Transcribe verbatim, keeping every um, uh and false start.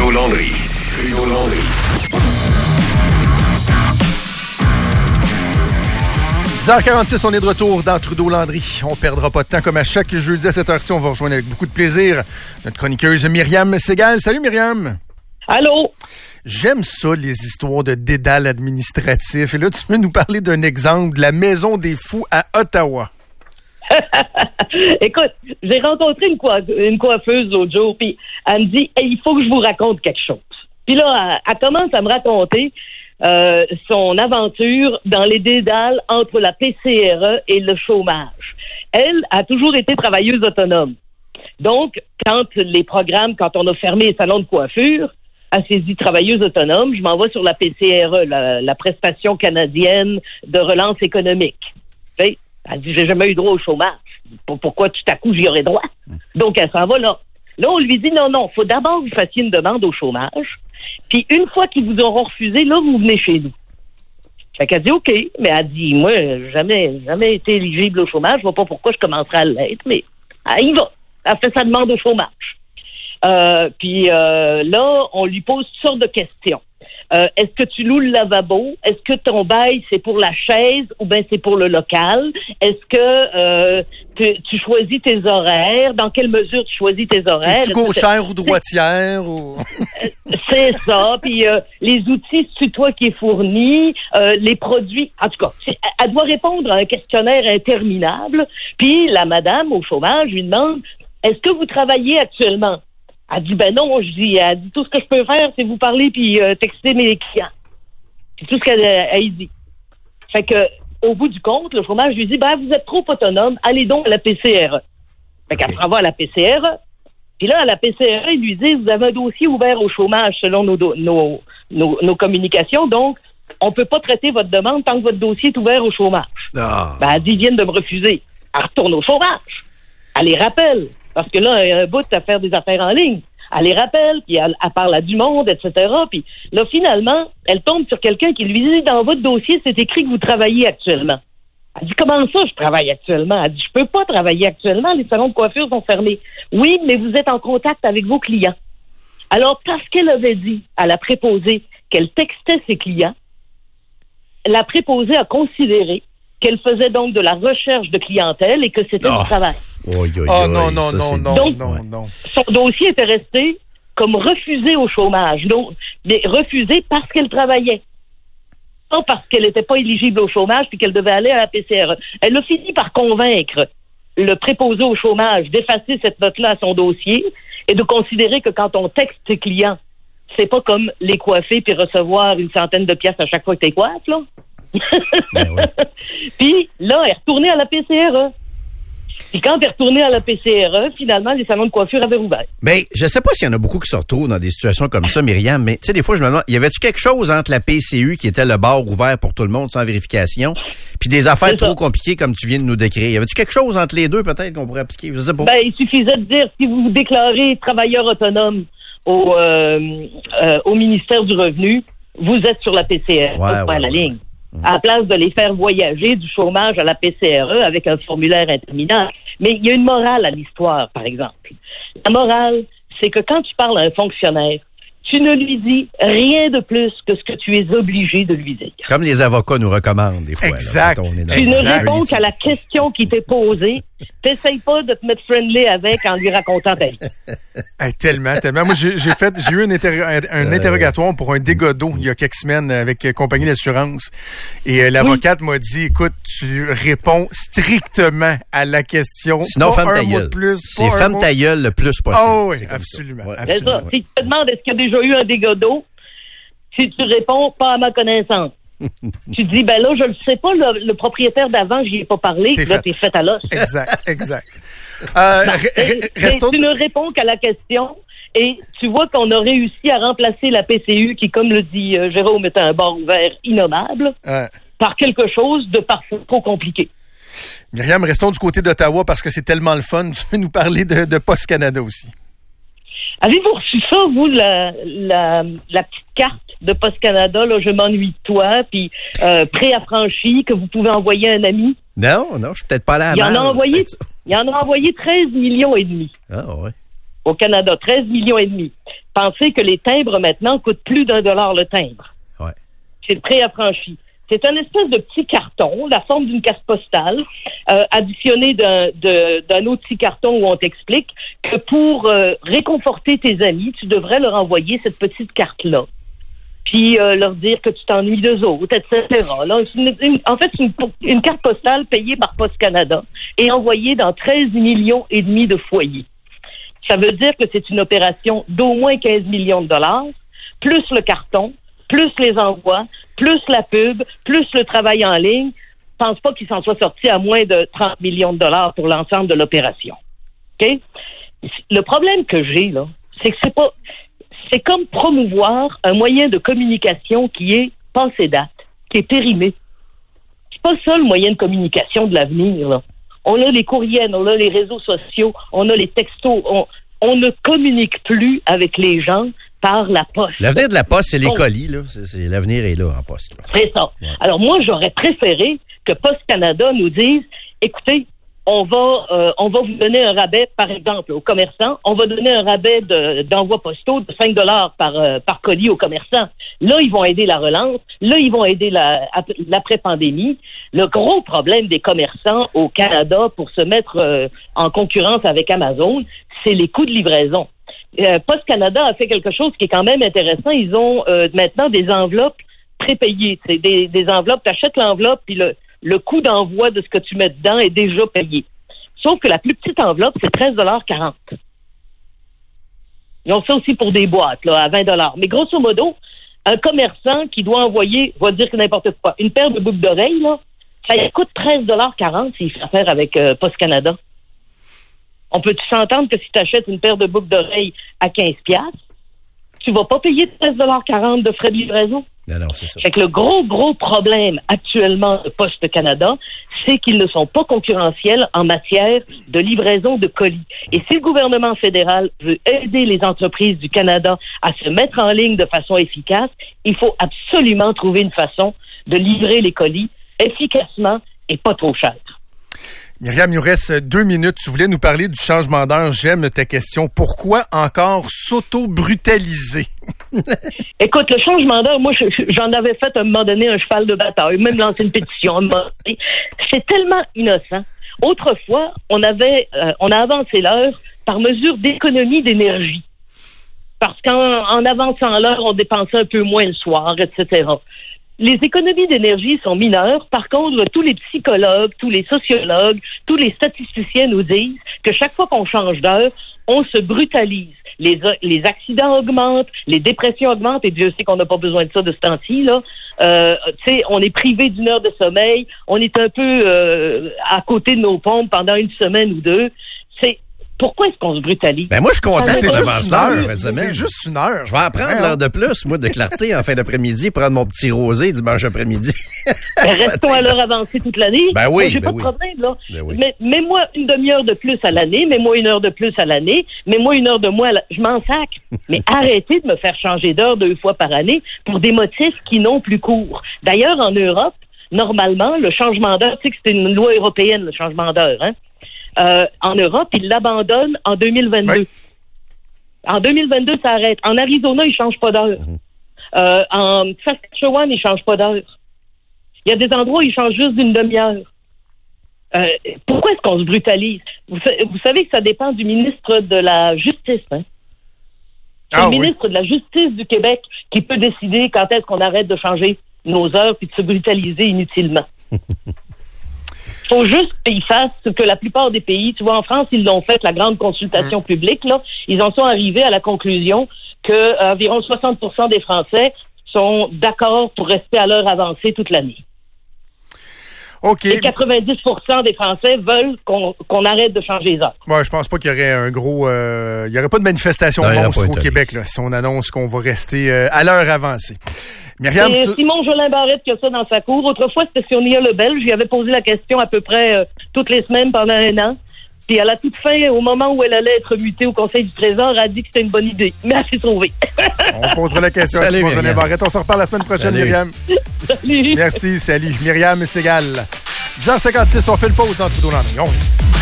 Trudeau-Landry. Trudeau-Landry. dix heures quarante-six, on est de retour dans Trudeau-Landry. On perdra pas de temps comme à chaque jeudi à cette heure-ci. On va rejoindre avec beaucoup de plaisir notre chroniqueuse Myriam Segal. Salut Myriam. Allô. J'aime ça, les histoires de dédale administratif. Et là, tu veux nous parler d'un exemple de la Maison des Fous à Ottawa. Écoute, j'ai rencontré une, coiff- une coiffeuse l'autre jour, puis elle me dit hey, « il faut que je vous raconte quelque chose ». Puis là, elle, elle commence à me raconter euh, son aventure dans les dédales entre la P C R E et le chômage. Elle a toujours été travailleuse autonome. Donc, quand les programmes, quand on a fermé les salons de coiffure, elle s'est dit travailleuse autonome, je m'en vais sur la P C R E, la, la prestation canadienne de relance économique. Tu sais, elle dit, j'ai jamais eu droit au chômage. Pourquoi tout à coup j'y aurais droit? Donc, elle s'en va là. Là, on lui dit, non, non, faut d'abord que vous fassiez une demande au chômage. Puis, une fois qu'ils vous auront refusé, là, vous venez chez nous. Fait qu'elle dit, OK. Mais elle dit, moi, jamais, jamais été éligible au chômage. Je vois pas pourquoi je commencerai à l'être, mais elle y va. Elle fait sa demande au chômage. Euh, puis euh, là, on lui pose toutes sortes de questions. Euh, est-ce que tu loues le lavabo? Est-ce que ton bail, c'est pour la chaise ou bien c'est pour le local? Est-ce que euh, tu, tu choisis tes horaires? Dans quelle mesure tu choisis tes horaires? Es-tu gauchère ou droitière? Ou... c'est ça. Puis euh, les outils, c'est toi qui es fourni. Euh, les produits... En tout cas, elle doit répondre à un questionnaire interminable. Puis la madame au chômage lui demande, est-ce que vous travaillez actuellement? Elle dit, ben non, je dis, elle dit, tout ce que je peux faire, c'est vous parler puis euh, texter mes clients. C'est tout ce qu'elle elle dit. Fait que, au bout du compte, le chômage lui dit, ben, vous êtes trop autonome, allez donc à la P C R E. Fait qu'elle se renvoie à la P C R E. Puis là, à la P C R E, ils lui disent, vous avez un dossier ouvert au chômage selon nos, do- nos, nos, nos communications, donc, on peut pas traiter votre demande tant que votre dossier est ouvert au chômage. Ah. Ben, elle dit, ils viennent de me refuser. Elle retourne au chômage. Elle les rappelle. Parce que là, il y a un bout à faire des affaires en ligne. Elle les rappelle, puis elle, elle parle à du monde, et cetera. Puis là, finalement, elle tombe sur quelqu'un qui lui dit, dans votre dossier, c'est écrit que vous travaillez actuellement. Elle dit, comment ça, je travaille actuellement? Elle dit, je peux pas travailler actuellement, les salons de coiffure sont fermés. Oui, mais vous êtes en contact avec vos clients. Alors, parce qu'elle avait dit à la préposée qu'elle textait ses clients, la préposée a considéré qu'elle faisait donc de la recherche de clientèle et que c'était oh. du travail. Oh, yo, yo, oh non, non, ça, non, non, donc, non, non. Son dossier était resté comme refusé au chômage. Donc, mais refusé parce qu'elle travaillait. Pas parce qu'elle n'était pas éligible au chômage puis qu'elle devait aller à la P C R E. Elle a fini par convaincre le préposé au chômage d'effacer cette note-là à son dossier et de considérer que quand on texte ses clients, c'est pas comme les coiffer puis recevoir une centaine de pièces à chaque fois que t'es coiffes, là. Ben ouais. Puis là, elle est retournée à la P C R E. Puis quand elle est retournée à la P C R E, finalement, les salons de coiffure avaient ouvert. Mais je sais pas s'il y en a beaucoup qui se retrouvent dans des situations comme ça, Myriam, mais tu sais, des fois, je me demande, y avait-tu quelque chose entre la P C U, qui était le bar ouvert pour tout le monde sans vérification, puis des affaires trop compliquées comme tu viens de nous décrire? Y avait-tu quelque chose entre les deux, peut-être, qu'on pourrait appliquer? Je sais pas. Ben, il suffisait de dire, si vous vous déclarez travailleur autonome au, euh, euh, au ministère du Revenu, vous êtes sur la P C R E, ouais, pas ouais, la ouais. ligne. À la place de les faire voyager du chômage à la P C R E avec un formulaire interminable. Mais il y a une morale à l'histoire, par exemple. La morale, c'est que quand tu parles à un fonctionnaire, tu ne lui dis rien de plus que ce que tu es obligé de lui dire. Comme les avocats nous recommandent des fois. Exact. Là, quand on est dans Tu le ne milieu réponds politique. qu'à la question qui t'est posée. T'essayes pas de te mettre friendly avec en lui racontant ta vie. Hey, tellement, tellement. Moi, j'ai, j'ai fait, j'ai eu un, interro- un, un interrogatoire pour un dégât d'eau il y a quelques semaines avec euh, compagnie d'assurance. Et euh, l'avocate oui. m'a dit, écoute, tu réponds strictement à la question. Sinon, pas femme ta un mot de gueule. plus. C'est femme ta gueule le plus possible. Oh oui, c'est absolument. Ouais. C'est absolument ça. Si tu te demandes est-ce qu'il y a déjà eu un dégât d'eau, si tu réponds pas à ma connaissance. Tu dis, ben là, je le sais pas, le, le propriétaire d'avant, j'y ai pas parlé, t'es là, fait. t'es fait à l'os. Exact, exact. Euh, Non, re- et- re- et restons... tu ne réponds qu'à la question et tu vois qu'on a réussi à remplacer la P C U qui, comme le dit euh, Jérôme, est un bar ouvert innommable, Ouais. par quelque chose de parfois trop compliqué. Myriam, restons du côté d'Ottawa parce que c'est tellement le fun. Tu veux nous parler de, de Post Canada aussi. Avez-vous reçu ça, vous, la, la, la petite carte de Post Canada, là, je m'ennuie de toi, puis euh, préaffranchi, que vous pouvez envoyer à un ami? Non, non, je suis peut-être pas là à Il en a mal, envoyé, peut-être ça. il en a envoyé treize millions et demi Ah, ouais. au Canada, treize millions et demi. Pensez que les timbres, maintenant, coûtent plus d'un dollar le timbre. Ouais. C'est le préaffranchi. C'est un espèce de petit carton, la forme d'une carte postale, euh, additionné d'un, de, d'un autre petit carton où on t'explique que pour euh, réconforter tes amis, tu devrais leur envoyer cette petite carte-là. Puis euh, leur dire que tu t'ennuies d'eux autres, et cetera. Là, c'est une, une, en fait, c'est une, une carte postale payée par Poste Canada et envoyée dans treize millions et demi de foyers. Ça veut dire que c'est une opération d'au moins quinze millions de dollars, plus le carton, plus les envois, plus la pub, plus le travail en ligne. Je pense pas qu'il s'en soit sorti à moins de trente millions de dollars pour l'ensemble de l'opération. OK? Le problème que j'ai, là, c'est que c'est pas... C'est comme promouvoir un moyen de communication qui est passé date, qui est périmé. C'est pas ça le moyen de communication de l'avenir, là. On a les courriels, on a les réseaux sociaux, on a les textos. On, on ne communique plus avec les gens par la poste. L'avenir de la poste, c'est les colis, là. C'est, c'est, l'avenir est là, en poste. Là. C'est ça. Ouais. Alors, moi, j'aurais préféré que Poste Canada nous dise, écoutez, on va euh, on va vous donner un rabais, par exemple, aux commerçants. On va donner un rabais de, d'envoi postaux de cinq dollars par, euh, par colis aux commerçants. Là, ils vont aider la relance. Là, ils vont aider la, l'après-pandémie. Le gros problème des commerçants au Canada pour se mettre euh, en concurrence avec Amazon, c'est les coûts de livraison. Euh, Poste Canada a fait quelque chose qui est quand même intéressant. Ils ont euh, maintenant des enveloppes prépayées. C'est des, des enveloppes, tu achètes l'enveloppe, puis le le coût d'envoi de ce que tu mets dedans est déjà payé. Sauf que la plus petite enveloppe, c'est treize dollars quarante. Ils ont ça aussi pour des boîtes, là, à vingt dollars. Mais grosso modo, un commerçant qui doit envoyer, va dire que n'importe quoi, une paire de boucles d'oreilles, là, ça coûte treize dollars quarante s'il fait affaire avec euh, Poste Canada. On peut-tu s'entendre que si tu achètes une paire de boucles d'oreilles à quinze dollars, tu vas pas payer treize dollars quarante de frais de livraison? Non, non, c'est ça. Fait que le gros, gros problème actuellement de Poste Canada, c'est qu'ils ne sont pas concurrentiels en matière de livraison de colis. Et si le gouvernement fédéral veut aider les entreprises du Canada à se mettre en ligne de façon efficace, il faut absolument trouver une façon de livrer les colis efficacement et pas trop cher. Myriam, il nous reste deux minutes. Tu voulais nous parler du changement d'heure. J'aime ta question. Pourquoi encore s'auto-brutaliser? Écoute, le changement d'heure, moi, j'en avais fait à un moment donné un cheval de bataille, même lancé une pétition. À un moment donné. C'est tellement innocent. Autrefois, on avait, euh, on a avancé l'heure par mesure d'économie d'énergie. Parce qu'en en avançant l'heure, on dépensait un peu moins le soir, et cetera. Les économies d'énergie sont mineures. Par contre, tous les psychologues, tous les sociologues, tous les statisticiens nous disent que chaque fois qu'on change d'heure, on se brutalise. Les, les accidents augmentent, les dépressions augmentent, et Dieu sait qu'on n'a pas besoin de ça de ce temps-ci, là. Euh, tu sais, on est privé d'une heure de sommeil, on est un peu euh, à côté de nos pompes pendant une semaine ou deux. C'est Pourquoi est-ce qu'on se brutalise? Ben moi, je suis content c'est qu'on juste avance une l'heure heure. en fin de semaine. C'est juste une heure. Je vais en prendre ouais, l'heure de plus, moi, de clarté en fin d'après-midi, prendre mon petit rosé dimanche après-midi. Ben, restons à l'heure avancée toute l'année. Ben oui, moi, j'ai ben pas oui. de problème, là. Ben oui. Mais mets-moi une demi-heure de plus à l'année, mets-moi une heure de plus à l'année, mets-moi une heure de moins à l'année. Je m'en sac. Mais arrêtez de me faire changer d'heure deux fois par année pour des motifs qui n'ont plus cours. D'ailleurs, en Europe, normalement, le changement d'heure, tu sais que c'est une loi européenne, le changement d'heure, hein? Euh, en Europe, ils l'abandonnent en deux mille vingt-deux. Oui. En deux mille vingt-deux, ça arrête. En Arizona, ils ne changent pas d'heure. Mm-hmm. Euh, en Saskatchewan, ils ne changent pas d'heure. Il y a des endroits où ils changent juste d'une demi-heure. Euh, pourquoi est-ce qu'on se brutalise? Vous, vous savez que ça dépend du ministre de la Justice. Hein? C'est ah, le ministre oui. de la Justice du Québec qui peut décider quand est-ce qu'on arrête de changer nos heures puis de se brutaliser inutilement. Il faut juste qu'ils fassent ce que la plupart des pays, tu vois, en France, ils l'ont fait, la grande consultation mmh. publique, là, ils en sont arrivés à la conclusion que euh, environ soixante pour cent des Français sont d'accord pour rester à l'heure avancée toute l'année. OK. Et quatre-vingt-dix pour cent des Français veulent qu'on, qu'on arrête de changer les heures. Ouais, je pense pas qu'il y aurait un gros... Euh, il y aurait pas de manifestation non, monstre au Québec, là, si on annonce qu'on va rester euh, à l'heure avancée. Myriam, c'est tu... Simon Jolin Barrette qui a ça dans sa cour. Autrefois, c'était Sonia Lebel. J'y avais posé la question à peu près euh, toutes les semaines pendant un an. Puis à la toute fin, au moment où elle allait être mutée au Conseil du Trésor, elle a dit que c'était une bonne idée. Mais elle s'est trouvée. On posera la question à Simon Jolin Barrette. On se reparle la semaine prochaine, salut. Myriam. Salut. Merci, salut. Myriam Segal. dix heures cinquante-six, on fait le pause dans Trudeau Landry. On